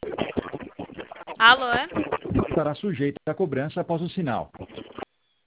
Alô, é? Estará sujeita à cobrança após o sinal.